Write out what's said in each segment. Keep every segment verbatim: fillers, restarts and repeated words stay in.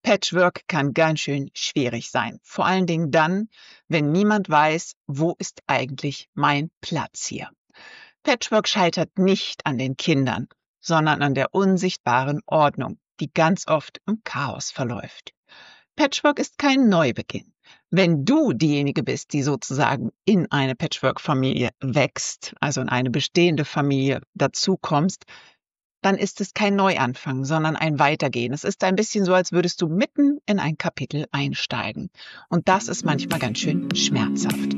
Patchwork kann ganz schön schwierig sein. Vor allen Dingen dann, wenn niemand weiß, wo ist eigentlich mein Platz hier. Patchwork scheitert nicht an den Kindern, sondern an der unsichtbaren Ordnung, die ganz oft im Chaos verläuft. Patchwork ist kein Neubeginn. Wenn du diejenige bist, die sozusagen in eine Patchwork-Familie wächst, also in eine bestehende Familie dazukommst, dann ist es kein Neuanfang, sondern ein Weitergehen. Es ist ein bisschen so, als würdest du mitten in ein Kapitel einsteigen. Und das ist manchmal ganz schön schmerzhaft.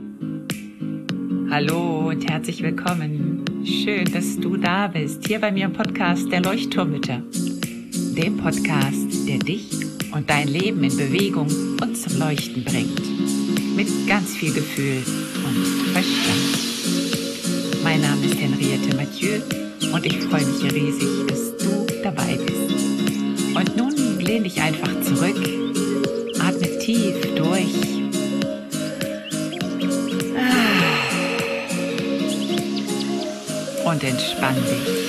Hallo und herzlich willkommen. Schön, dass du da bist, hier bei mir im Podcast der Leuchtturmmütter. Dem Podcast, der dich und dein Leben in Bewegung und zum Leuchten bringt. Mit ganz viel Gefühl und Verstand. Mein Name ist Henriette Mathieu und ich freue mich riesig, dass du dabei bist. Und nun lehn dich einfach zurück, atme tief durch. Und entspann dich.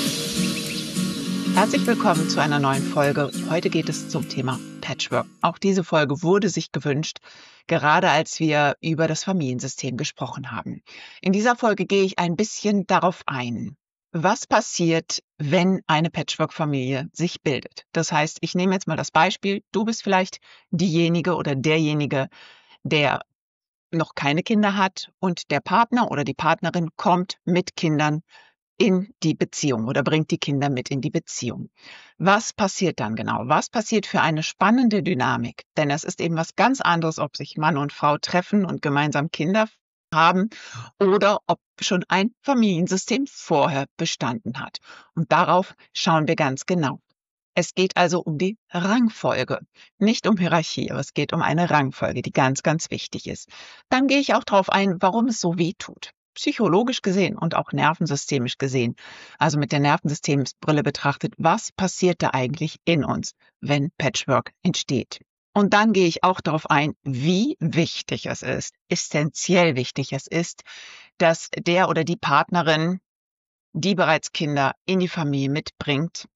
Herzlich willkommen zu einer neuen Folge. Heute geht es zum Thema Patchwork. Auch diese Folge wurde sich gewünscht, gerade als wir über das Familiensystem gesprochen haben. In dieser Folge gehe ich ein bisschen darauf ein, was passiert, wenn eine Patchwork-Familie sich bildet. Das heißt, ich nehme jetzt mal das Beispiel, du bist vielleicht diejenige oder derjenige, der noch keine Kinder hat und der Partner oder die Partnerin kommt mit Kindern in die Beziehung oder bringt die Kinder mit in die Beziehung. Was passiert dann genau? Was passiert für eine spannende Dynamik? Denn es ist eben was ganz anderes, ob sich Mann und Frau treffen und gemeinsam Kinder haben oder ob schon ein Familiensystem vorher bestanden hat. Und darauf schauen wir ganz genau. Es geht also um die Rangfolge, nicht um Hierarchie, aber es geht um eine Rangfolge, die ganz, ganz wichtig ist. Dann gehe ich auch darauf ein, warum es so weh tut. Psychologisch gesehen und auch nervensystemisch gesehen, also mit der Nervensystemsbrille betrachtet, was passiert da eigentlich in uns, wenn Patchwork entsteht? Und dann gehe ich auch darauf ein, wie wichtig es ist, essentiell wichtig es ist, dass der oder die Partnerin, die bereits Kinder in die Familie mitbringt,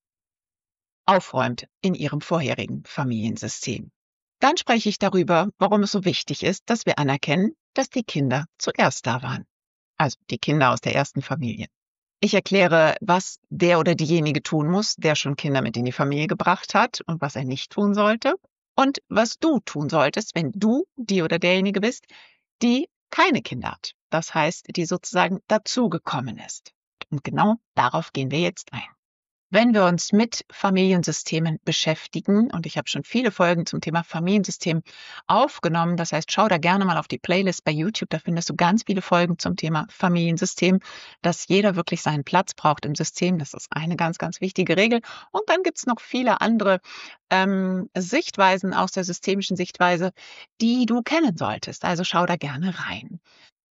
aufräumt in ihrem vorherigen Familiensystem. Dann spreche ich darüber, warum es so wichtig ist, dass wir anerkennen, dass die Kinder zuerst da waren. Also die Kinder aus der ersten Familie. Ich erkläre, was der oder diejenige tun muss, der schon Kinder mit in die Familie gebracht hat und was er nicht tun sollte. Und was du tun solltest, wenn du die oder derjenige bist, die keine Kinder hat. Das heißt, die sozusagen dazugekommen ist. Und genau darauf gehen wir jetzt ein. Wenn wir uns mit Familiensystemen beschäftigen, und ich habe schon viele Folgen zum Thema Familiensystem aufgenommen, das heißt, schau da gerne mal auf die Playlist bei YouTube, da findest du ganz viele Folgen zum Thema Familiensystem, dass jeder wirklich seinen Platz braucht im System. Das ist eine ganz, ganz wichtige Regel. Und dann gibt es noch viele andere ähm, Sichtweisen aus der systemischen Sichtweise, die du kennen solltest. Also schau da gerne rein.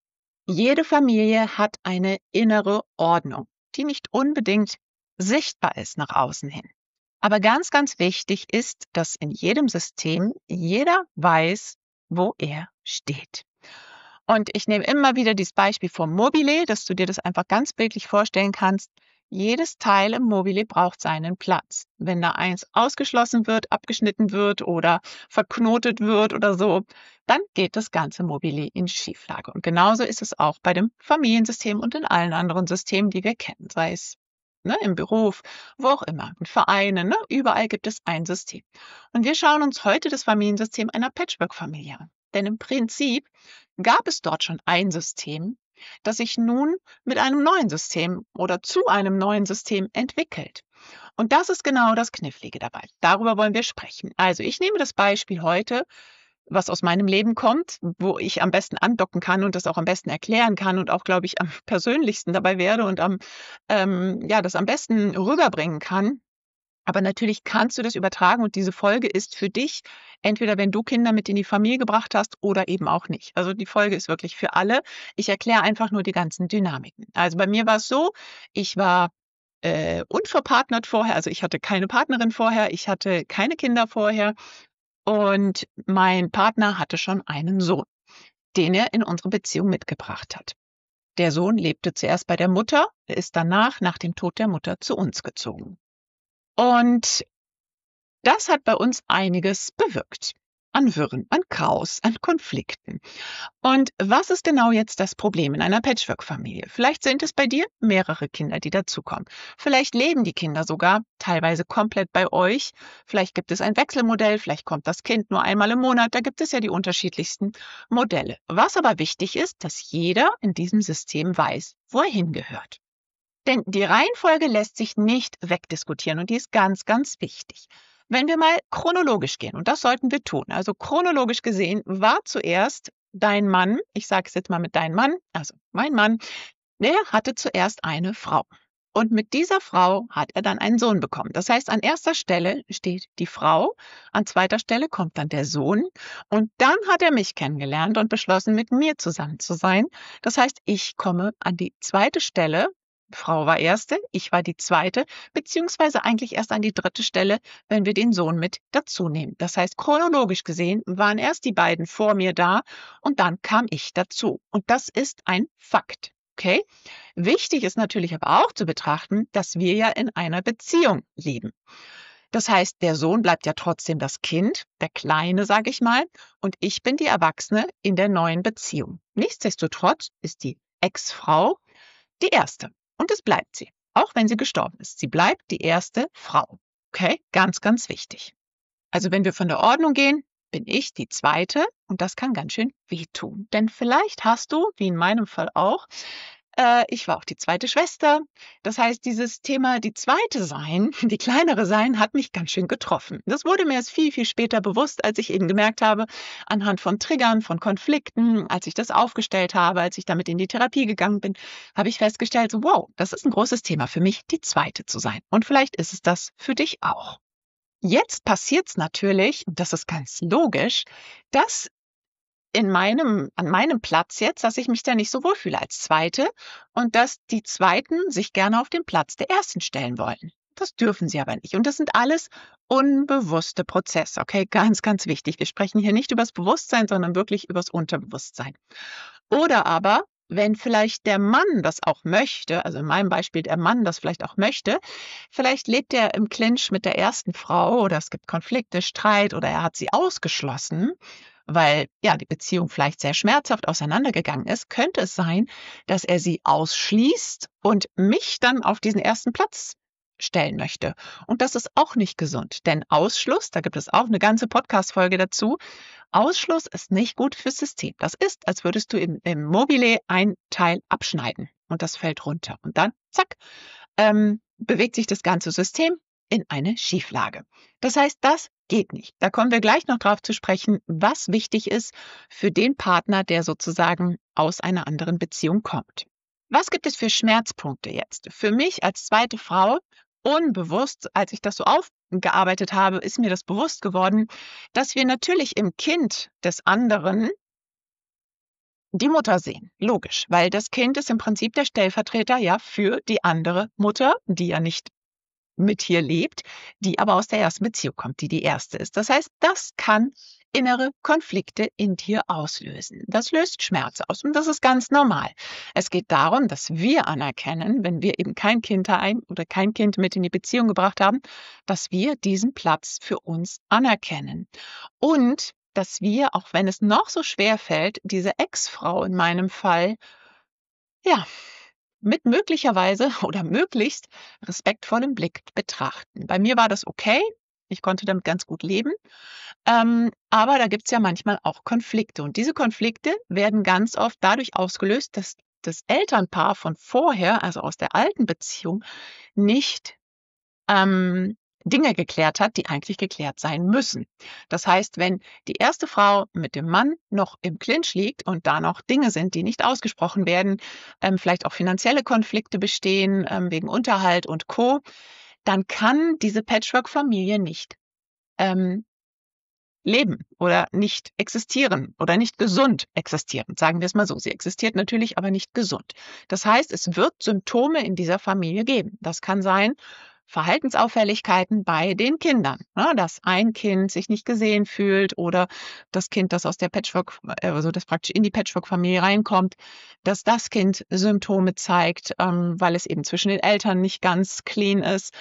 Jede Familie hat eine innere Ordnung, die nicht unbedingt sichtbar ist nach außen hin. Aber ganz, ganz wichtig ist, dass in jedem System jeder weiß, wo er steht. Und ich nehme immer wieder dieses Beispiel vom Mobile, dass du dir das einfach ganz bildlich vorstellen kannst. Jedes Teil im Mobile braucht seinen Platz. Wenn da eins ausgeschlossen wird, abgeschnitten wird oder verknotet wird oder so, dann geht das ganze Mobile in Schieflage. Und genauso ist es auch bei dem Familiensystem und in allen anderen Systemen, die wir kennen, sei es Ne, im Beruf, wo auch immer, in Vereinen, ne, überall gibt es ein System. Und wir schauen uns heute das Familiensystem einer Patchwork-Familie an. Denn im Prinzip gab es dort schon ein System, das sich nun mit einem neuen System oder zu einem neuen System entwickelt. Und das ist genau das Knifflige dabei. Darüber wollen wir sprechen. Also ich nehme das Beispiel heute, was aus meinem Leben kommt, wo ich am besten andocken kann und das auch am besten erklären kann und auch, glaube ich, am persönlichsten dabei werde und am, ähm, ja, das am besten rüberbringen kann. Aber natürlich kannst du das übertragen und diese Folge ist für dich, entweder wenn du Kinder mit in die Familie gebracht hast oder eben auch nicht. Also die Folge ist wirklich für alle. Ich erkläre einfach nur die ganzen Dynamiken. Also bei mir war es so, ich war äh, unverpartnert vorher, also ich hatte keine Partnerin vorher, ich hatte keine Kinder vorher. Und mein Partner hatte schon einen Sohn, den er in unsere Beziehung mitgebracht hat. Der Sohn lebte zuerst bei der Mutter, ist danach, nach dem Tod der Mutter, zu uns gezogen. Und Das hat bei uns einiges bewirkt. An Wirren, an Chaos, an Konflikten. Und was ist genau jetzt das Problem in einer Patchwork-Familie? Vielleicht sind es bei dir mehrere Kinder, die dazukommen. Vielleicht leben die Kinder sogar teilweise komplett bei euch. Vielleicht gibt es ein Wechselmodell, vielleicht kommt das Kind nur einmal im Monat. Da gibt es ja die unterschiedlichsten Modelle. Was aber wichtig ist, dass jeder in diesem System weiß, wo er hingehört. Denn die Reihenfolge lässt sich nicht wegdiskutieren und die ist ganz, ganz wichtig. Wenn wir mal chronologisch gehen, und das sollten wir tun, also chronologisch gesehen war zuerst dein Mann, ich sage es jetzt mal mit deinem Mann, also mein Mann, der hatte zuerst eine Frau. Und mit dieser Frau hat er dann einen Sohn bekommen. Das heißt, an erster Stelle steht die Frau, an zweiter Stelle kommt dann der Sohn. Und dann hat er mich kennengelernt und beschlossen, mit mir zusammen zu sein. Das heißt, ich komme an die zweite Stelle. Frau war erste, ich war die zweite, beziehungsweise eigentlich erst an die dritte Stelle, wenn wir den Sohn mit dazu nehmen. Das heißt, chronologisch gesehen waren erst die beiden vor mir da und dann kam ich dazu. Und das ist ein Fakt. Okay? Wichtig ist natürlich aber auch zu betrachten, dass wir ja in einer Beziehung leben. Das heißt, der Sohn bleibt ja trotzdem das Kind, der Kleine, sage ich mal, und ich bin die Erwachsene in der neuen Beziehung. Nichtsdestotrotz ist die Ex-Frau die erste. Und es bleibt sie, auch wenn sie gestorben ist. Sie bleibt die erste Frau. Okay, ganz, ganz wichtig. Also wenn wir von der Ordnung gehen, bin ich die zweite und das kann ganz schön wehtun. Denn vielleicht hast du, wie in meinem Fall auch, äh, ich war auch die zweite Schwester. Das heißt, dieses Thema die zweite sein, die kleinere sein, hat mich ganz schön getroffen. Das wurde mir erst viel, viel später bewusst, als ich eben gemerkt habe, anhand von Triggern, von Konflikten, als ich das aufgestellt habe, als ich damit in die Therapie gegangen bin, habe ich festgestellt, so, wow, das ist ein großes Thema für mich, die zweite zu sein. Und vielleicht ist es das für dich auch. Jetzt passiert es natürlich, und das ist ganz logisch, dass in meinem, an meinem Platz jetzt, dass ich mich da nicht so wohlfühle als Zweite und dass die Zweiten sich gerne auf den Platz der Ersten stellen wollen. Das dürfen sie aber nicht. Und das sind alles unbewusste Prozesse. Okay, ganz, ganz wichtig. Wir sprechen hier nicht über das Bewusstsein, sondern wirklich über das Unterbewusstsein. Oder aber, wenn vielleicht der Mann das auch möchte, also in meinem Beispiel der Mann das vielleicht auch möchte, vielleicht lebt er im Clinch mit der ersten Frau oder es gibt Konflikte, Streit oder er hat sie ausgeschlossen, weil ja die Beziehung vielleicht sehr schmerzhaft auseinandergegangen ist, könnte es sein, dass er sie ausschließt und mich dann auf diesen ersten Platz stellen möchte. Und das ist auch nicht gesund, denn Ausschluss, da gibt es auch eine ganze Podcast-Folge dazu, Ausschluss ist nicht gut fürs System. Das ist, als würdest du im, im Mobile ein Teil abschneiden und das fällt runter. Und dann, zack, ähm, bewegt sich das ganze System in eine Schieflage. Das heißt, das geht nicht. Da kommen wir gleich noch drauf zu sprechen, was wichtig ist für den Partner, der sozusagen aus einer anderen Beziehung kommt. Was gibt es für Schmerzpunkte jetzt? Für mich als zweite Frau, unbewusst, als ich das so aufgearbeitet habe, ist mir das bewusst geworden, dass wir natürlich im Kind des anderen die Mutter sehen. Logisch, weil das Kind ist im Prinzip der Stellvertreter ja für die andere Mutter, die ja nicht mit hier lebt, die aber aus der ersten Beziehung kommt, die die erste ist. Das heißt, das kann innere Konflikte in dir auslösen. Das löst Schmerz aus und das ist ganz normal. Es geht darum, dass wir anerkennen, wenn wir eben kein Kind ein oder kein Kind mit in die Beziehung gebracht haben, dass wir diesen Platz für uns anerkennen. Und dass wir, auch wenn es noch so schwer fällt, diese Ex-Frau in meinem Fall, ja, mit möglicherweise oder möglichst respektvollem Blick betrachten. Bei mir war das okay. Ich konnte damit ganz gut leben. Ähm, aber da gibt es ja manchmal auch Konflikte. Und diese Konflikte werden ganz oft dadurch ausgelöst, dass das Elternpaar von vorher, also aus der alten Beziehung, nicht ähm, Dinge geklärt hat, die eigentlich geklärt sein müssen. Das heißt, wenn die erste Frau mit dem Mann noch im Clinch liegt und da noch Dinge sind, die nicht ausgesprochen werden, ähm, vielleicht auch finanzielle Konflikte bestehen ähm, wegen Unterhalt und Co., dann kann diese Patchwork-Familie nicht ähm, leben oder nicht existieren oder nicht gesund existieren. Sagen wir es mal so. Sie existiert natürlich, aber nicht gesund. Das heißt, es wird Symptome in dieser Familie geben. Das kann sein, Verhaltensauffälligkeiten bei den Kindern, ne, dass ein Kind sich nicht gesehen fühlt oder das Kind, das aus der Patchwork, also das praktisch in die Patchwork-Familie reinkommt, dass das Kind Symptome zeigt, ähm, weil es eben zwischen den Eltern nicht ganz clean ist.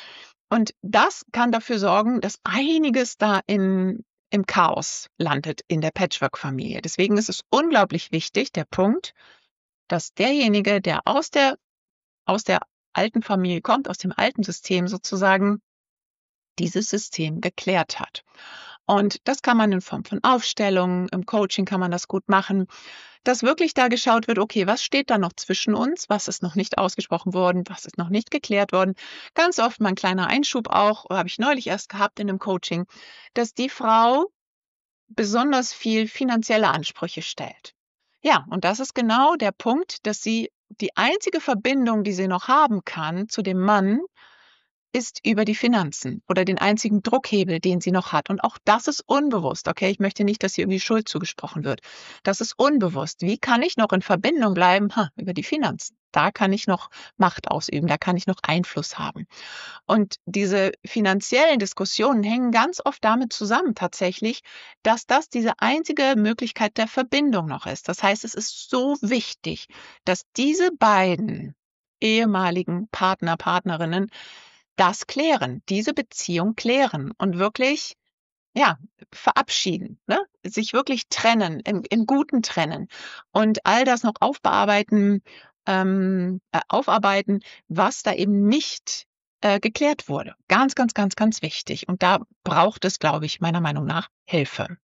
Und das kann dafür sorgen, dass einiges da in, im Chaos landet in der Patchwork-Familie. Deswegen ist es unglaublich wichtig, der Punkt, dass derjenige, der aus der, aus der alten Familie kommt, aus dem alten System sozusagen, dieses System geklärt hat. Und das kann man in Form von Aufstellungen, im Coaching kann man das gut machen, dass wirklich da geschaut wird, okay, was steht da noch zwischen uns, was ist noch nicht ausgesprochen worden, was ist noch nicht geklärt worden. Ganz oft mal ein kleiner Einschub auch, habe ich neulich erst gehabt in einem Coaching, dass die Frau besonders viel finanzielle Ansprüche stellt. Ja, und das ist genau der Punkt, dass sie die einzige Verbindung, die sie noch haben kann zu dem Mann, ist über die Finanzen oder den einzigen Druckhebel, den sie noch hat. Und auch das ist unbewusst. Okay, ich möchte nicht, dass hier irgendwie Schuld zugesprochen wird. Das ist unbewusst. Wie kann ich noch in Verbindung bleiben? Ha, über die Finanzen. Da kann ich noch Macht ausüben, da kann ich noch Einfluss haben. Und diese finanziellen Diskussionen hängen ganz oft damit zusammen tatsächlich, dass das diese einzige Möglichkeit der Verbindung noch ist. Das heißt, es ist so wichtig, dass diese beiden ehemaligen Partner, Partnerinnen das klären, diese Beziehung klären und wirklich, ja, verabschieden, ne? Sich wirklich trennen, im, im Guten trennen und all das noch aufbearbeiten, ähm, äh, aufarbeiten, was da eben nicht äh, geklärt wurde. Ganz, ganz, ganz, ganz wichtig. Und da braucht es, glaube ich, meiner Meinung nach Hilfe.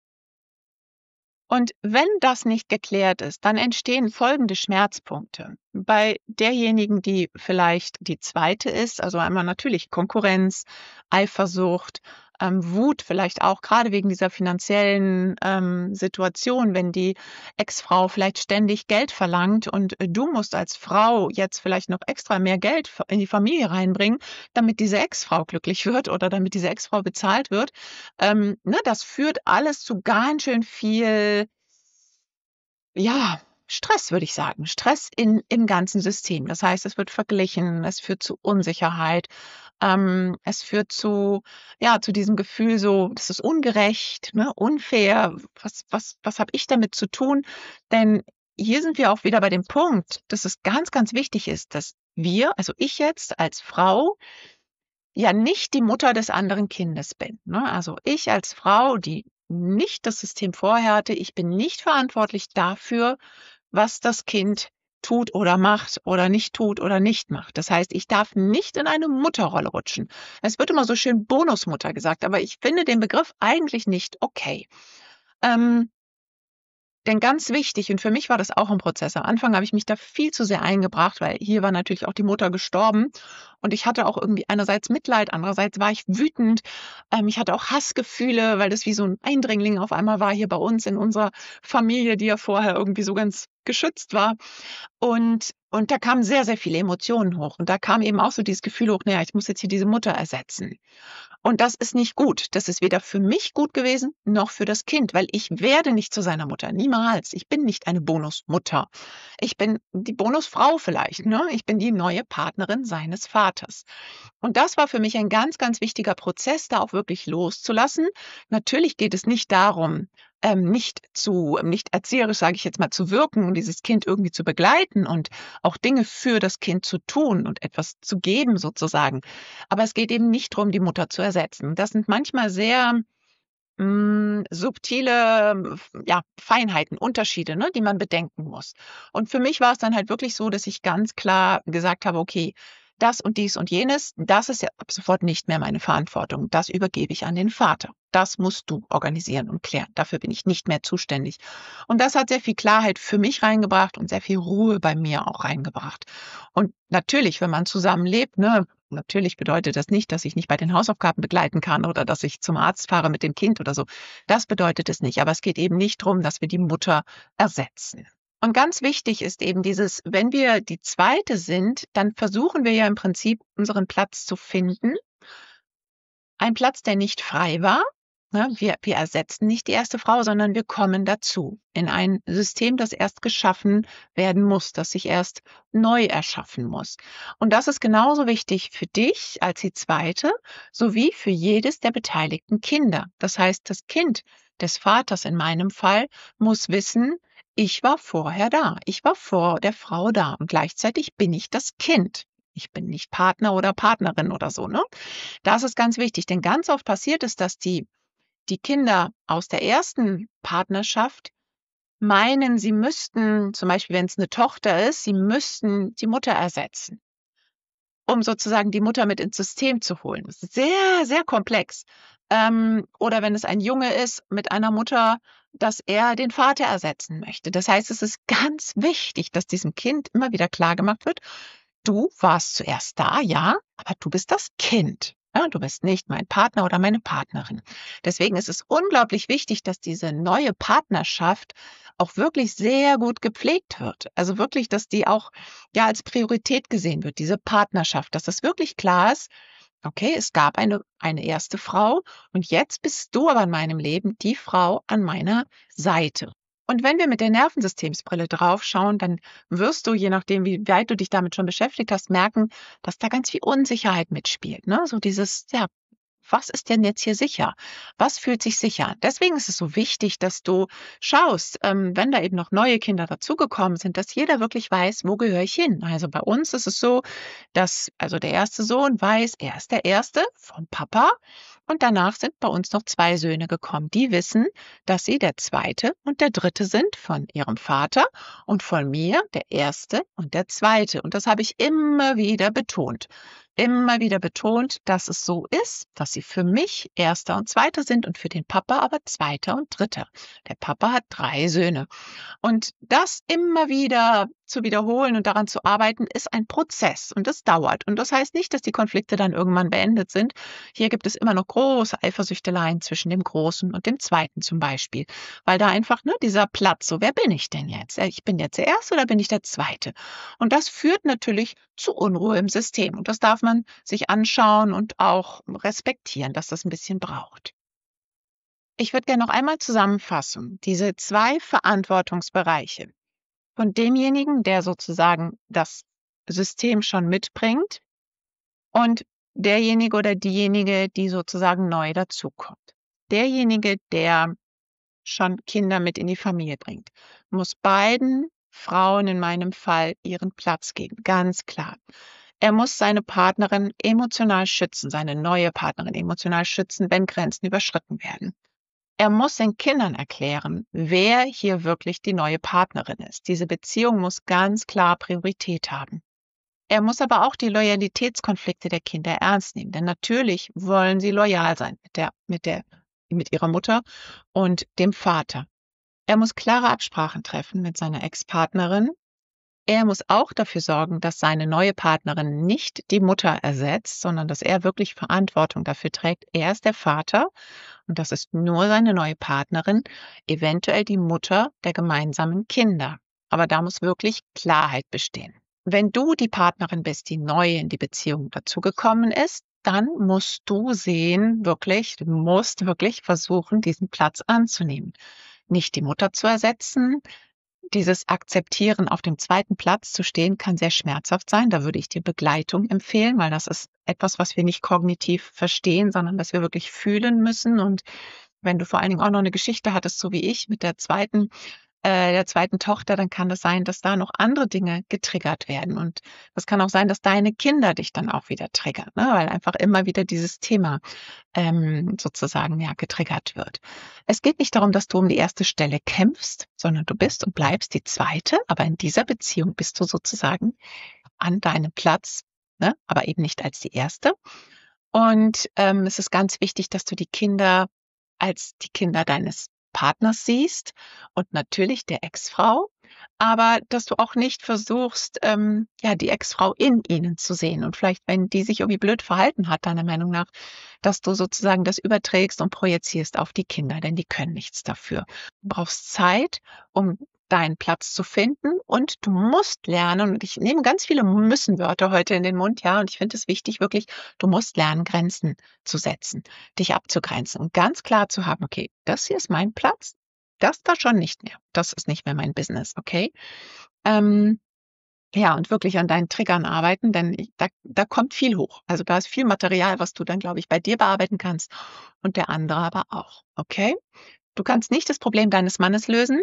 Und wenn das nicht geklärt ist, dann entstehen folgende Schmerzpunkte. Bei derjenigen, die vielleicht die zweite ist, also einmal natürlich Konkurrenz, Eifersucht, ähm, Wut vielleicht auch, gerade wegen dieser finanziellen ähm, Situation, wenn die Ex-Frau vielleicht ständig Geld verlangt und äh, du musst als Frau jetzt vielleicht noch extra mehr Geld in die Familie reinbringen, damit diese Ex-Frau glücklich wird oder damit diese Ex-Frau bezahlt wird. Ähm, ne, das führt alles zu ganz schön viel, ja, Stress, würde ich sagen. Stress in, im ganzen System. Das heißt, es wird verglichen, es führt zu Unsicherheit, ähm, es führt zu, ja, zu diesem Gefühl so, das ist ungerecht, ne, unfair. Was, was, was habe ich damit zu tun? Denn hier sind wir auch wieder bei dem Punkt, dass es ganz, ganz wichtig ist, dass wir, also ich jetzt als Frau, ja nicht die Mutter des anderen Kindes bin. Ne? Also ich als Frau, die nicht das System vorher hatte, ich bin nicht verantwortlich dafür, was das Kind tut oder macht oder nicht tut oder nicht macht. Das heißt, ich darf nicht in eine Mutterrolle rutschen. Es wird immer so schön Bonusmutter gesagt, aber ich finde den Begriff eigentlich nicht okay. Ähm, denn ganz wichtig, und für mich war das auch ein Prozess. Am Anfang habe ich mich da viel zu sehr eingebracht, weil hier war natürlich auch die Mutter gestorben. Und ich hatte auch irgendwie einerseits Mitleid, andererseits war ich wütend. Ähm, ich hatte auch Hassgefühle, weil das wie so ein Eindringling auf einmal war hier bei uns in unserer Familie, die ja vorher irgendwie so ganz geschützt war. Und, und da kamen sehr, sehr viele Emotionen hoch. Und da kam eben auch so dieses Gefühl hoch, naja, ich muss jetzt hier diese Mutter ersetzen. Und das ist nicht gut. Das ist weder für mich gut gewesen, noch für das Kind, weil ich werde nicht zu seiner Mutter. Niemals. Ich bin nicht eine Bonusmutter. Ich bin die Bonusfrau vielleicht, ne? Ich bin die neue Partnerin seines Vaters. Und das war für mich ein ganz, ganz wichtiger Prozess, da auch wirklich loszulassen. Natürlich geht es nicht darum, ähm, nicht zu, nicht erzieherisch, sage ich jetzt mal, zu wirken und dieses Kind irgendwie zu begleiten und auch Dinge für das Kind zu tun und etwas zu geben sozusagen. Aber es geht eben nicht darum, die Mutter zu ersetzen. Das sind manchmal sehr mh, subtile, ja, Feinheiten, Unterschiede, ne, die man bedenken muss. Und für mich war es dann halt wirklich so, dass ich ganz klar gesagt habe, okay, das und dies und jenes, das ist ja ab sofort nicht mehr meine Verantwortung. Das übergebe ich an den Vater. Das musst du organisieren und klären. Dafür bin ich nicht mehr zuständig. Und das hat sehr viel Klarheit für mich reingebracht und sehr viel Ruhe bei mir auch reingebracht. Und natürlich, wenn man zusammenlebt, ne, natürlich bedeutet das nicht, dass ich nicht bei den Hausaufgaben begleiten kann oder dass ich zum Arzt fahre mit dem Kind oder so. Das bedeutet es nicht. Aber es geht eben nicht darum, dass wir die Mutter ersetzen. Und ganz wichtig ist eben dieses, wenn wir die zweite sind, dann versuchen wir ja im Prinzip unseren Platz zu finden. Ein Platz, der nicht frei war. Ne? Wir, wir ersetzen nicht die erste Frau, sondern wir kommen dazu in ein System, das erst geschaffen werden muss, das sich erst neu erschaffen muss. Und das ist genauso wichtig für dich als die zweite, sowie für jedes der beteiligten Kinder. Das heißt, das Kind des Vaters in meinem Fall muss wissen, ich war vorher da. Ich war vor der Frau da und gleichzeitig bin ich das Kind. Ich bin nicht Partner oder Partnerin oder so, ne? Das ist ganz wichtig, denn ganz oft passiert es, dass die, die Kinder aus der ersten Partnerschaft meinen, sie müssten, zum Beispiel wenn es eine Tochter ist, sie müssten die Mutter ersetzen, um sozusagen die Mutter mit ins System zu holen. Das ist sehr, sehr komplex. Ähm, oder wenn es ein Junge ist mit einer Mutter, dass er den Vater ersetzen möchte. Das heißt, es ist ganz wichtig, dass diesem Kind immer wieder klargemacht wird, du warst zuerst da, ja, aber du bist das Kind. Ja, du bist nicht mein Partner oder meine Partnerin. Deswegen ist es unglaublich wichtig, dass diese neue Partnerschaft auch wirklich sehr gut gepflegt wird. Also wirklich, dass die auch ja als Priorität gesehen wird, diese Partnerschaft, dass das wirklich klar ist, okay, es gab eine, eine erste Frau und jetzt bist du aber in meinem Leben die Frau an meiner Seite. Und wenn wir mit der Nervensystemsbrille draufschauen, dann wirst du, je nachdem, wie weit du dich damit schon beschäftigt hast, merken, dass da ganz viel Unsicherheit mitspielt. Ne? So dieses, ja, was ist denn jetzt hier sicher? Was fühlt sich sicher an? Deswegen ist es so wichtig, dass du schaust, ähm, wenn da eben noch neue Kinder dazugekommen sind, dass jeder wirklich weiß, wo gehöre ich hin? Also bei uns ist es so, dass also der erste Sohn weiß, er ist der Erste vom Papa. Und danach sind bei uns noch zwei Söhne gekommen. Die wissen, dass sie der Zweite und der Dritte sind von ihrem Vater und von mir der Erste und der Zweite. Und das habe ich immer wieder betont. Immer wieder betont, dass es so ist, dass sie für mich Erster und Zweiter sind und für den Papa aber Zweiter und Dritter. Der Papa hat drei Söhne. Und das immer wieder zu wiederholen und daran zu arbeiten, ist ein Prozess und das dauert. Und das heißt nicht, dass die Konflikte dann irgendwann beendet sind. Hier gibt es immer noch große Eifersüchteleien zwischen dem Großen und dem Zweiten zum Beispiel, weil da einfach ne, dieser Platz, so wer bin ich denn jetzt? Ich bin jetzt der Erste oder bin ich der Zweite? Und das führt natürlich zu Unruhe im System. Und das darf man sich anschauen und auch respektieren, dass das ein bisschen braucht. Ich würde gerne noch einmal zusammenfassen, diese zwei Verantwortungsbereiche. Von demjenigen, der sozusagen das System schon mitbringt und derjenige oder diejenige, die sozusagen neu dazukommt. Derjenige, der schon Kinder mit in die Familie bringt, muss beiden Frauen in meinem Fall ihren Platz geben, ganz klar. Er muss seine Partnerin emotional schützen, seine neue Partnerin emotional schützen, wenn Grenzen überschritten werden. Er muss den Kindern erklären, wer hier wirklich die neue Partnerin ist. Diese Beziehung muss ganz klar Priorität haben. Er muss aber auch die Loyalitätskonflikte der Kinder ernst nehmen, denn natürlich wollen sie loyal sein mit der, mit der, mit ihrer Mutter und dem Vater. Er muss klare Absprachen treffen mit seiner Ex-Partnerin. Er muss auch dafür sorgen, dass seine neue Partnerin nicht die Mutter ersetzt, sondern dass er wirklich Verantwortung dafür trägt. Er ist der Vater und das ist nur seine neue Partnerin, eventuell die Mutter der gemeinsamen Kinder. Aber da muss wirklich Klarheit bestehen. Wenn du die Partnerin bist, die neu in die Beziehung dazugekommen ist, dann musst du sehen, wirklich, du musst wirklich versuchen, diesen Platz anzunehmen. Nicht die Mutter zu ersetzen. Dieses Akzeptieren, auf dem zweiten Platz zu stehen, kann sehr schmerzhaft sein. Da würde ich dir Begleitung empfehlen, weil das ist etwas, was wir nicht kognitiv verstehen, sondern was wir wirklich fühlen müssen. Und wenn du vor allen Dingen auch noch eine Geschichte hattest, so wie ich, mit der zweiten, äh, der zweiten Tochter, dann kann es sein, dass da noch andere Dinge getriggert werden. Und das kann auch sein, dass deine Kinder dich dann auch wieder triggern, ne? Weil einfach immer wieder dieses Thema ähm, sozusagen ja getriggert wird. Es geht nicht darum, dass du um die erste Stelle kämpfst, sondern du bist und bleibst die zweite, aber in dieser Beziehung bist du sozusagen an deinem Platz, ne? Aber eben nicht als die erste. Und ähm, es ist ganz wichtig, dass du die Kinder als die Kinder deines Partners siehst und natürlich der Ex-Frau, aber dass du auch nicht versuchst, ähm, ja, die Ex-Frau in ihnen zu sehen und vielleicht, wenn die sich irgendwie blöd verhalten hat, deiner Meinung nach, dass du sozusagen das überträgst und projizierst auf die Kinder, denn die können nichts dafür. Du brauchst Zeit, um deinen Platz zu finden und du musst lernen, und ich nehme ganz viele Müssen-Wörter heute in den Mund, ja, und ich finde es wichtig, wirklich, du musst lernen, Grenzen zu setzen, dich abzugrenzen und ganz klar zu haben, okay, das hier ist mein Platz, das da schon nicht mehr, das ist nicht mehr mein Business, okay? Ähm, ja, und wirklich an deinen Triggern arbeiten, denn ich, da, da kommt viel hoch. Also da ist viel Material, was du dann, glaube ich, bei dir bearbeiten kannst und der andere aber auch, okay? Du kannst nicht das Problem deines Mannes lösen,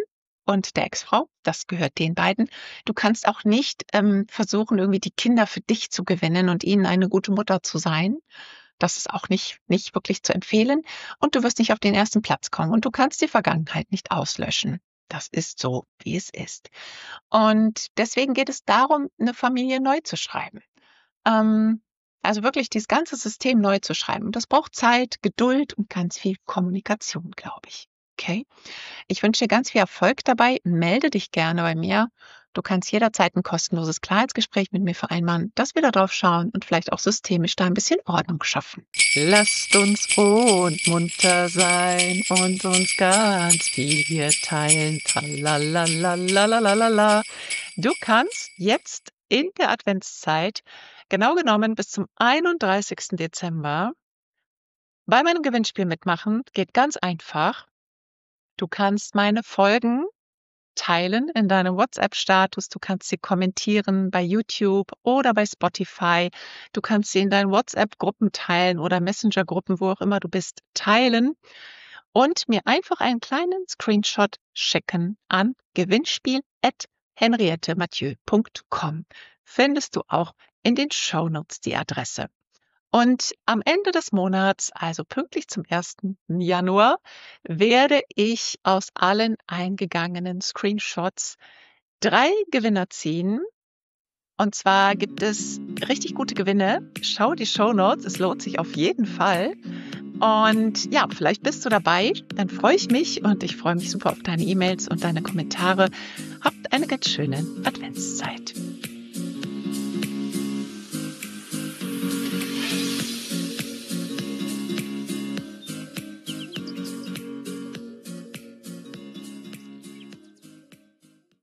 und der Ex-Frau. Das gehört den beiden. Du kannst auch nicht ähm, versuchen, irgendwie die Kinder für dich zu gewinnen und ihnen eine gute Mutter zu sein. Das ist auch nicht, nicht wirklich zu empfehlen. Und du wirst nicht auf den ersten Platz kommen. Und du kannst die Vergangenheit nicht auslöschen. Das ist so, wie es ist. Und deswegen geht es darum, eine Familie neu zu schreiben. Ähm, also wirklich dieses ganze System neu zu schreiben. Und das braucht Zeit, Geduld und ganz viel Kommunikation, glaube ich. Okay? Ich wünsche dir ganz viel Erfolg dabei. Melde dich gerne bei mir. Du kannst jederzeit ein kostenloses Klarheitsgespräch mit mir vereinbaren, dass wir da drauf schauen und vielleicht auch systemisch da ein bisschen Ordnung schaffen. Lasst uns froh und munter sein und uns ganz viel hier teilen. Tralalalalalalalala. Du kannst jetzt in der Adventszeit, genau genommen bis zum einunddreißigsten Dezember, bei meinem Gewinnspiel mitmachen. Geht ganz einfach. Du kannst meine Folgen teilen in deinem WhatsApp-Status. Du kannst sie kommentieren bei YouTube oder bei Spotify. Du kannst sie in deinen WhatsApp-Gruppen teilen oder Messenger-Gruppen, wo auch immer du bist, teilen und mir einfach einen kleinen Screenshot schicken an gewinnspiel at henriette mathieu punkt com. Findest du auch in den Shownotes die Adresse. Und am Ende des Monats, also pünktlich zum ersten Januar, werde ich aus allen eingegangenen Screenshots drei Gewinner ziehen. Und zwar gibt es richtig gute Gewinne. Schau die Shownotes, es lohnt sich auf jeden Fall. Und ja, vielleicht bist du dabei, dann freue ich mich und ich freue mich super auf deine E-Mails und deine Kommentare. Habt eine ganz schöne Adventszeit.